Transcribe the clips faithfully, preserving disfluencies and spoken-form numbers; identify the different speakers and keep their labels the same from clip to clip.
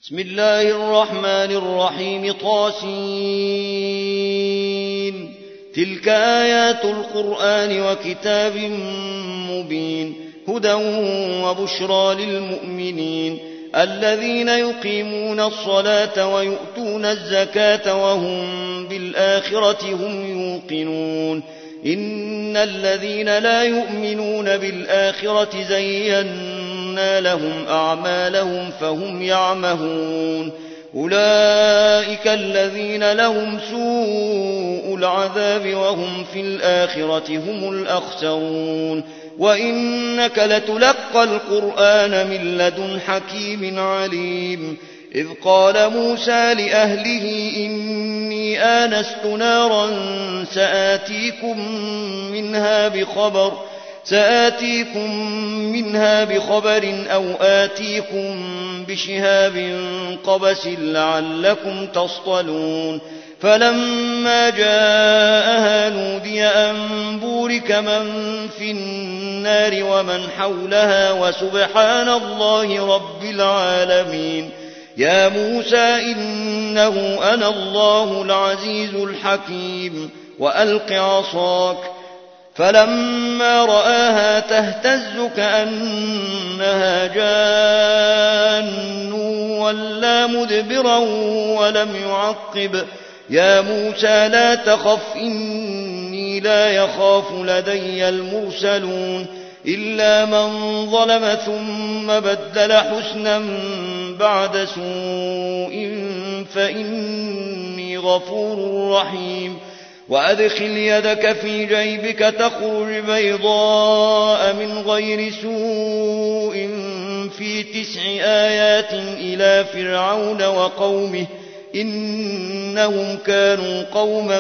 Speaker 1: بسم الله الرحمن الرحيم طاسين تلك آيات القرآن وكتاب مبين هدى وبشرى للمؤمنين الذين يقيمون الصلاة ويؤتون الزكاة وهم بالآخرة هم يوقنون إن الذين لا يؤمنون بالآخرة زينا لهم أعمالهم فهم يعمهون أولئك الذين لهم سوء العذاب وهم في الآخرة هم الأخسرون وإنك لتلقى القرآن من لدن حكيم عليم إذ قال موسى لأهله إني آنست نارا سآتيكم منها بخبر سآتيكم منها بخبر أو آتيكم بشهاب قبس لعلكم تصطلون فلما جاءها نودي أن بورك من في النار ومن حولها وسبحان الله رب العالمين يا موسى إنه أنا الله العزيز الحكيم وألق عصاك فلما رآها تهتز كأنها جان ولا مدبرا ولم يعقب يا موسى لا تخف إني لا يخاف لدي المرسلون إلا من ظلم ثم بدل حسنا بعد سوء فإني غفور رحيم وأدخل يدك في جيبك تخرج بيضاء من غير سوء في تسع آيات إلى فرعون وقومه إنهم كانوا قوما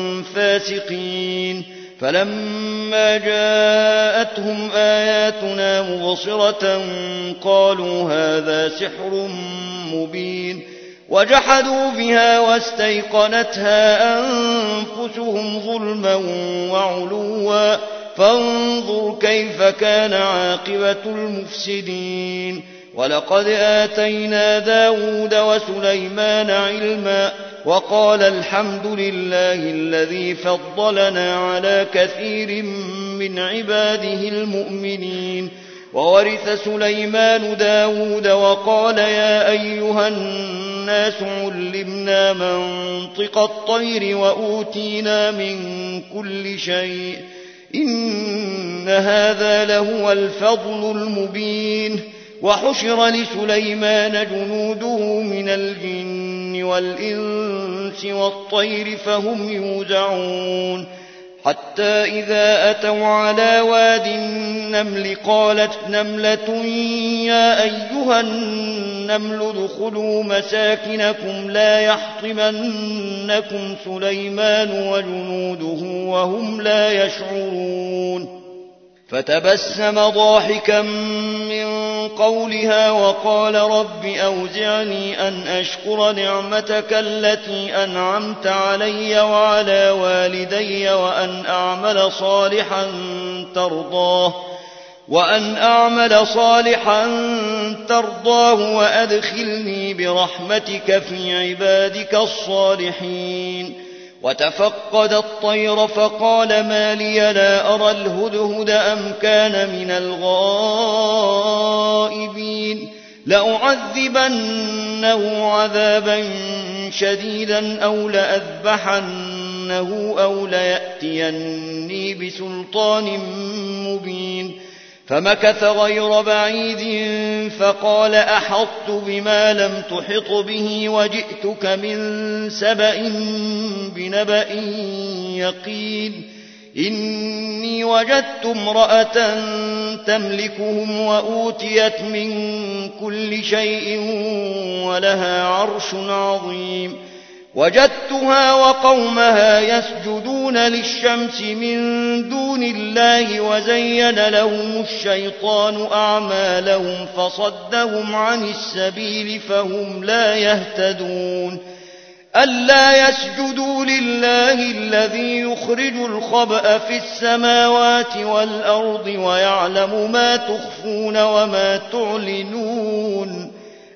Speaker 1: فاسقين فلما جاءتهم آياتنا مبصرة قالوا هذا سحر مبين وجحدوا بها واستيقنتها أنفسهم ظلما وعلوا فانظر كيف كان عاقبة المفسدين ولقد آتينا داود وسليمان علما وقال الحمد لله الذي فضلنا على كثير من عباده المؤمنين وورث سليمان داود وقال يا أيها الناس علمنا منطق الطير وأوتينا من كل شيء إن هذا لهو الفضل المبين وحشر لسليمان جنوده من الجن والإنس والطير فهم يوزعون حتى إذا أتوا على واد النمل قالت نملة يا أيها النمل ادخلوا مساكنكم لا يحطمنكم سليمان وجنوده وهم لا يشعرون فتبسم ضاحكا من قولها وقال رب أوزعني أن أشكر نعمتك التي أنعمت علي وعلى والدي وأن أعمل صالحا ترضاه وأن أعمل صالحا ترضاه وأدخلني برحمتك في عبادك الصالحين وتفقد الطير فقال ما لي لا أرى الهدهد أم كان من الغائبين لأعذبنه عذابا شديدا أو لأذبحنه أو ليأتيني بسلطان مبين فمكث غير بعيد فقال أحطت بما لم تحط به وجئتك من سبأ بنبأ يقين إني وجدت امرأة تملكهم وأوتيت من كل شيء ولها عرش عظيم وجدتها وقومها يسجدون للشمس من دون الله وزين لهم الشيطان أعمالهم فصدهم عن السبيل فهم لا يهتدون ألا يسجدوا لله الذي يخرج الخبأ في السماوات والأرض ويعلم ما تخفون وما تعلنون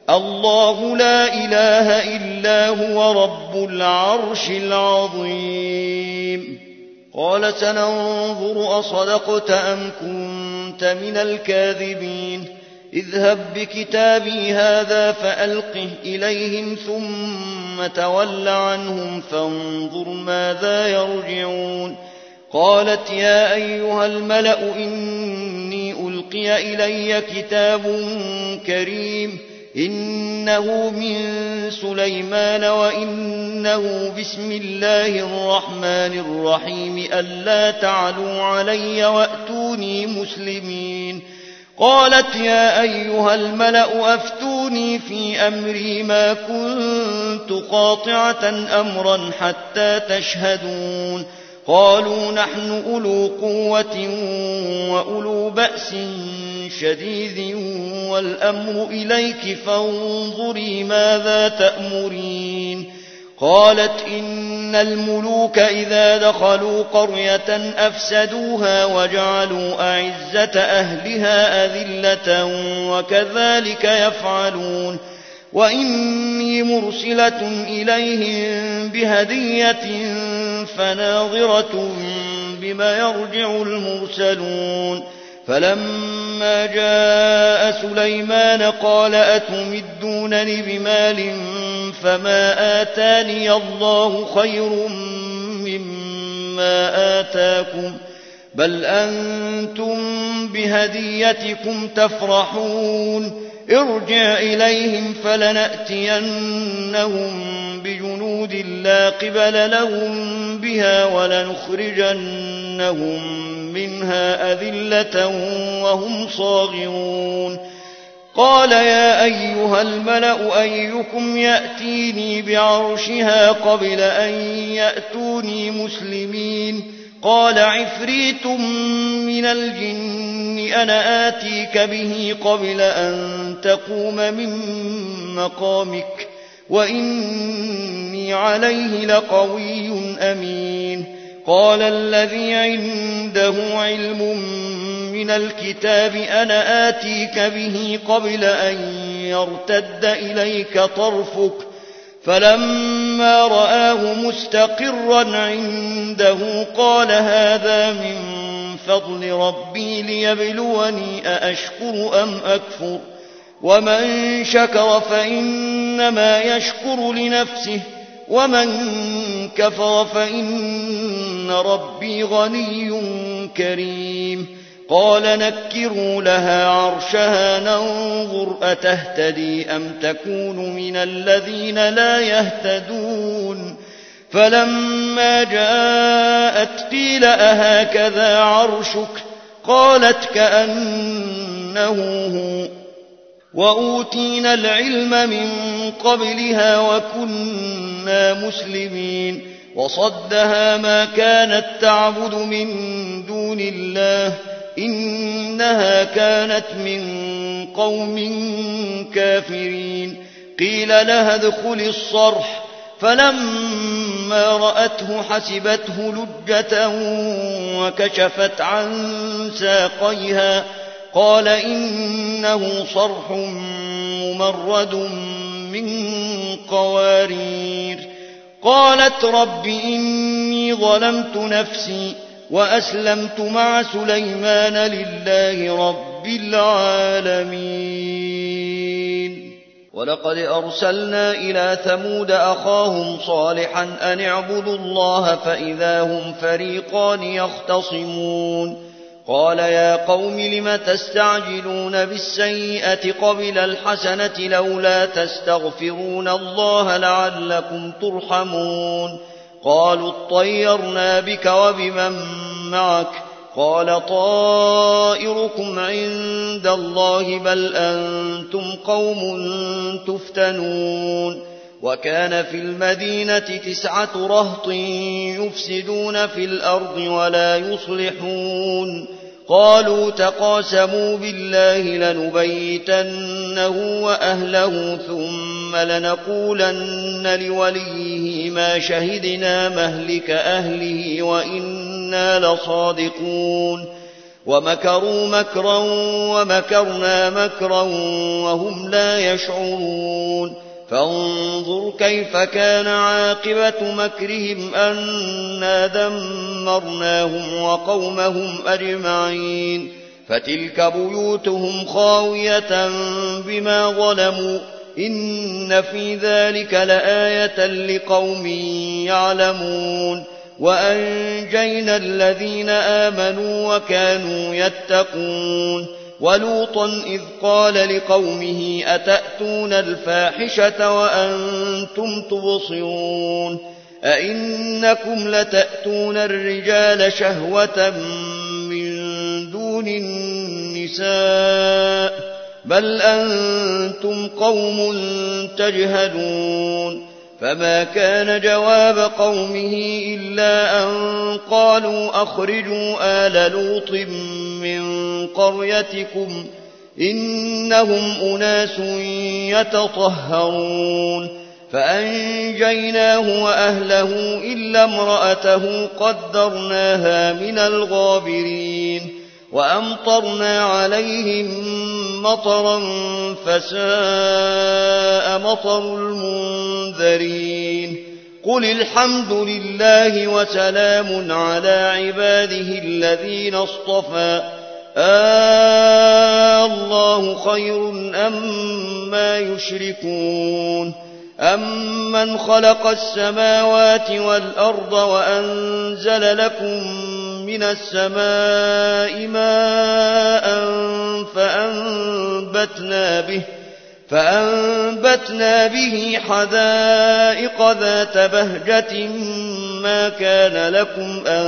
Speaker 1: الله لا إله إلا هو رب العرش العظيم. قال سننظر أصدقت أم كنت من الكاذبين اذهب بكتابي هذا فألقه إليهم ثم تول عنهم فانظر ماذا يرجعون. قالت يا أيها الملأ إني ألقي إلي كتاب كريم إنه من سليمان وإنه بسم الله الرحمن الرحيم ألا تعلوا علي وأتوني مسلمين. قالت يا أيها الملأ أفتوني في أمري ما كنت قاطعة أمرا حتى تشهدون. قالوا نحن أولو قوة وأولو بأس شديد والأمر إليك فانظري ماذا تأمرين. قالت إن الملوك إذا دخلوا قرية أفسدوها وجعلوا أعزة أهلها أذلة وكذلك يفعلون. وإني مرسلة إليهم بهدية فناظرة بما يرجع المرسلون. فلما جاء سليمان قال أتمدونني بمال فما آتاني الله خير مما آتاكم بل أنتم بهديتكم تفرحون. ارجع إليهم فلنأتينهم بجنود لا قبل لهم بها ولنخرجنهم منها أذلة وهم صاغرون. قال يا أيها الملأ أيكم يأتيني بعرشها قبل أن يأتوني مسلمين. قال عفريت من الجن أنا آتيك به قبل أن تقوم من مقامك وإني عليه لقوي أمين. قال الذي عنده علم من الكتاب أنا آتيك به قبل أن يرتد إليك طرفك فلما رآه مستقرا عنده قال هذا من فضل ربي ليبلوني أأشكر أم أكفر ومن شكر فإنما يشكر لنفسه ومن كفر فإن ربي غني كريم. قال نكروا لها عرشها ننظر أتهتدي أم تكون من الذين لا يهتدون. فلما جاءت قيل أهكذا عرشك قالت كأنه هو وأوتينا العلم من قبلها وكنا مسلمين. وصدها ما كانت تعبد من دون الله إنها كانت من قوم كافرين. قيل لها ادخل الصرح فلما رأته حسبته لجة وكشفت عن ساقيها قال إنه صرح ممرد من قوارير. قالت رب إني ظلمت نفسي وأسلمت مع سليمان لله رب العالمين. ولقد أرسلنا إلى ثمود أخاهم صالحا أن اعبدوا الله فإذا هم فريقان يختصمون. قال يا قوم لم تستعجلون بالسيئة قبل الحسنة لولا تستغفرون الله لعلكم ترحمون. قالوا اطيرنا بك وبمن معك قال طائركم عند الله بل أنتم قوم تفتنون. وكان في المدينة تسعة رهط يفسدون في الأرض ولا يصلحون. قالوا تقاسموا بالله لنبيتنه وأهله ثم لنقولن لوليه ما شهدنا مهلك أهله وإنا لصادقون. ومكروا مكرا ومكرنا مكرا وهم لا يشعرون فانظر كيف كان عاقبة مكرهم أنا دمرناهم وقومهم أجمعين فتلك بيوتهم خاوية بما ظلموا إن في ذلك لآية لقوم يعلمون وأنجينا الذين آمنوا وكانوا يتقون ولوطا إذ قال لقومه أتأتون الفاحشة وأنتم تبصرون أئنكم لتأتون الرجال شهوة من دون النساء بل أنتم قوم تجهلون فما كان جواب قومه إلا أن قالوا أخرجوا آل لوط من قريتكم إنهم أناس يتطهرون فأنجيناه وأهله إلا امرأته قدرناها من الغابرين وأمطرنا عليهم مطرا فساء مطر المنذرين قل الحمد لله وسلام على عباده الذين اصطفى آه الله خير أما يشركون أمن خلق السماوات والأرض وأنزل لكم من السماء ماء فأنبتنا به فأنبتنا به حدائق ذات بهجة ما كان لكم أن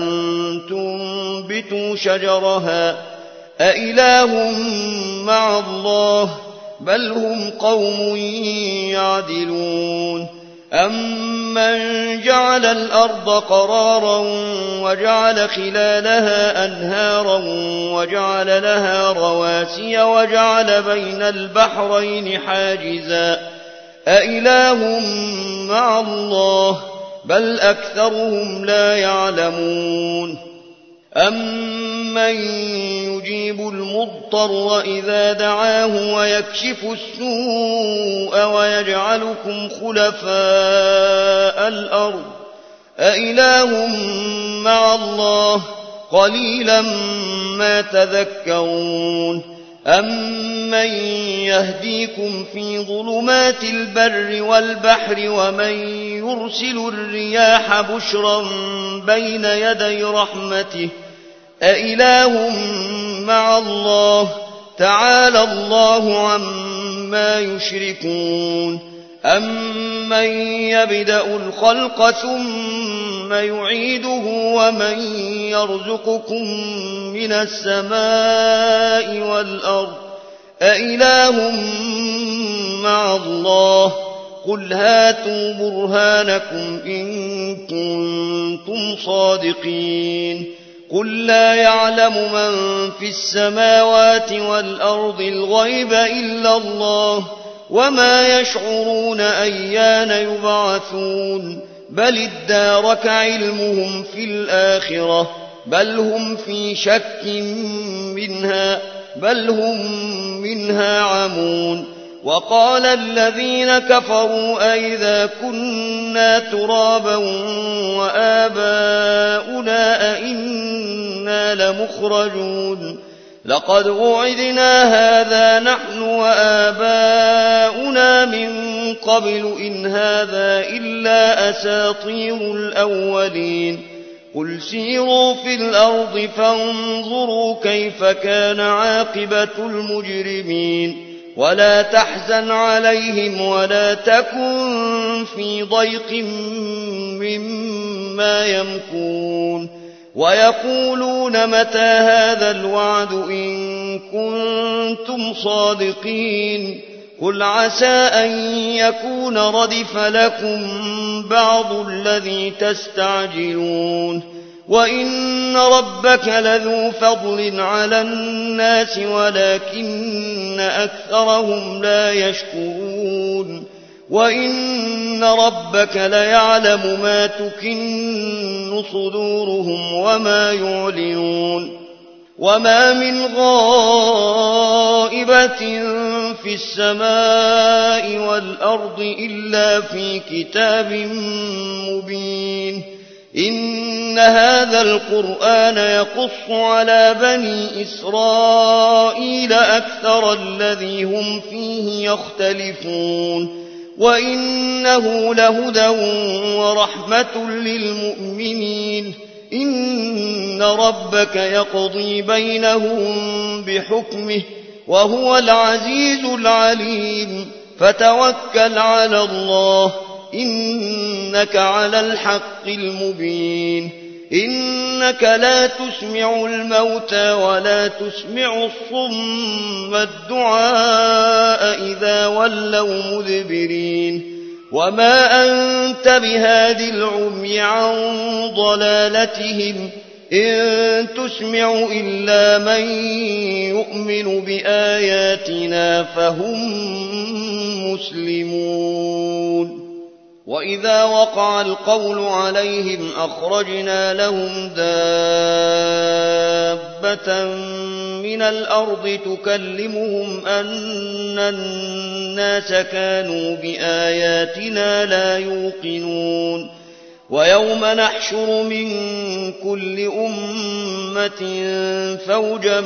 Speaker 1: تنبتوا شجرها أإله مع الله بل هم قوم يعدلون أمن جعل الأرض قرارا وجعل خلالها أنهارا وجعل لها رواسي وجعل بين البحرين حاجزا أإله مع الله بل أكثرهم لا يعلمون أمن يجيب المضطر إذا دعاه ويكشف السوء ويجعلكم خلفاء الأرض أإله مع الله قليلا ما تذكرون أمن يهديكم في ظلمات البر والبحر ومن يرسل الرياح بشرا بين يدي رحمته أإله مع الله تعالى الله عما يشركون أمن يبدأ الخلق ثم يعيده ومن يرزقكم من السماء والأرض أإله مع الله قل هاتوا برهانكم إن كنتم صادقين قل لا يعلم من في السماوات والأرض الغيب إلا الله وما يشعرون أيان يبعثون بل ادارك علمهم في الآخرة بل هم في شك منها بل هم منها عمون وقال الذين كفروا أئذا كنا ترابا وآباؤنا أئنا لمخرجون لقد وعدنا هذا نحن وآباؤنا من قبل إن هذا إلا أساطير الأولين قل سيروا في الأرض فانظروا كيف كان عاقبة المجرمين ولا تحزن عليهم ولا تكن في ضيق مما يمكرون ويقولون متى هذا الوعد إن كنتم صادقين قل عسى أن يكون ردف لكم بعض الذي تستعجلون وإن ربك لذو فضل على الناس ولكن أكثرهم لا يشكرون وإن ربك ليعلم ما تكن صدورهم وما يعلنون وما من غائبة في السماء والأرض إلا في كتاب مبين. إن هذا القرآن يقص على بني إسرائيل أكثر الذي هم فيه يختلفون، وإنه لهدى ورحمة للمؤمنين. إن ربك يقضي بينهم بحكمه وهو العزيز العليم. فتوكل على الله إنك على الحق المبين. إنك لا تسمع الموتى ولا تسمع الصم الدعاء إذا ولوا مدبرين. وما أنت بهاد العمي عن ضلالتهم إن تسمع إلا من يؤمن بآياتنا فهم مسلمون. وإذا وقع القول عليهم أخرجنا لهم دابة من الأرض تكلمهم أن الناس كانوا بآياتنا لا يوقنون. ويوم نحشر من كل أمة فوجا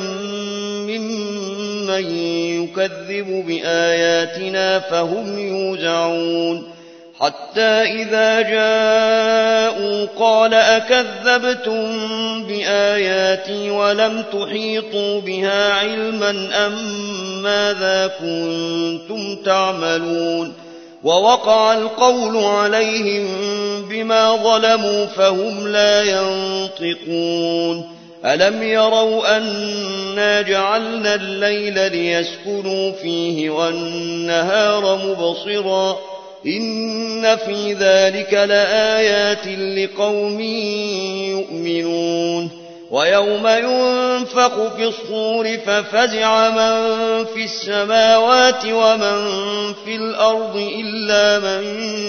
Speaker 1: ممن يكذب بآياتنا فهم يوزعون. حتى إذا جاءوا قال أكذبتم بآياتي ولم تحيطوا بها علما أم ماذا كنتم تعملون. ووقع القول عليهم بما ظلموا فهم لا ينطقون. ألم يروا أنا جعلنا الليل ليسكنوا فيه والنهار مبصرا إن في ذلك لآيات لقوم يؤمنون. ويوم ينفخ في الصور ففزع من في السماوات ومن في الأرض إلا من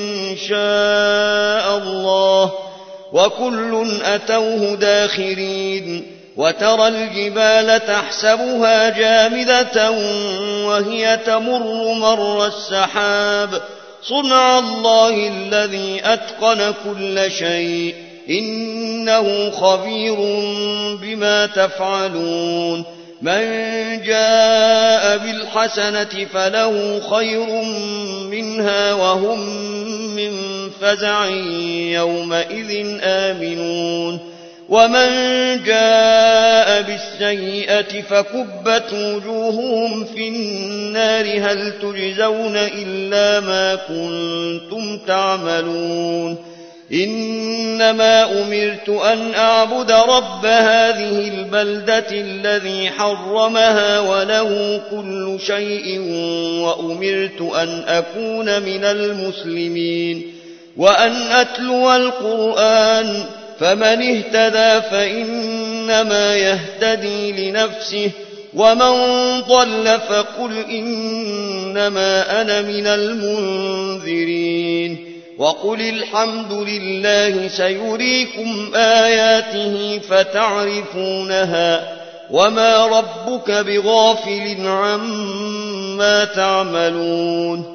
Speaker 1: شاء الله وكل أتوه داخرين. وترى الجبال تحسبها جامدة وهي تمر مر السحاب صنع الله الذي أتقن كل شيء إنه خبير بما تفعلون. من جاء بالحسنة فله خير منها وهم من فزع يومئذ آمنون. ومن جاء بالسيئة فكبت وجوههم في النار هل تجزون إلا ما كنتم تعملون. إنما أمرت أن أعبد رب هذه البلدة الذي حرمها وله كل شيء وأمرت أن أكون من المسلمين وأن أتلو القرآن فمن اهتدى فإنما يهتدي لنفسه ومن ضل فقل إنما أنا من المنذرين. وقل الحمد لله سيريكم آياته فتعرفونها وما ربك بغافل عما تعملون.